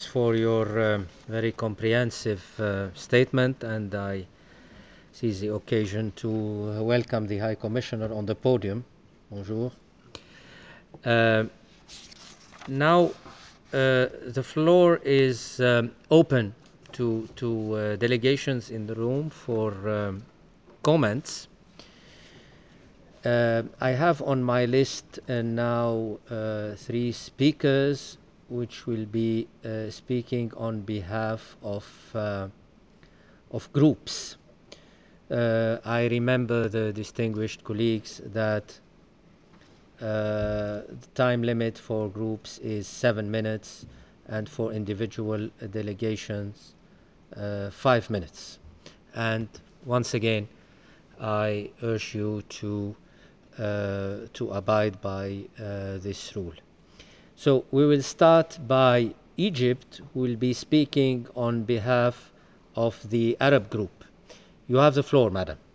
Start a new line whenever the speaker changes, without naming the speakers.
for your very comprehensive statement, and I seize the occasion to welcome the High Commissioner on the podium. Bonjour. Now, the floor is open to delegations in the room for comments. I have on my list now 3 speakers which will be speaking on behalf of groups. I remember the distinguished colleagues that the time limit for groups is 7 minutes and for individual delegations 5 minutes. And once again, I urge you to abide by this rule. So we will start by Egypt, who will be speaking on behalf of the Arab group. You have the floor, madam.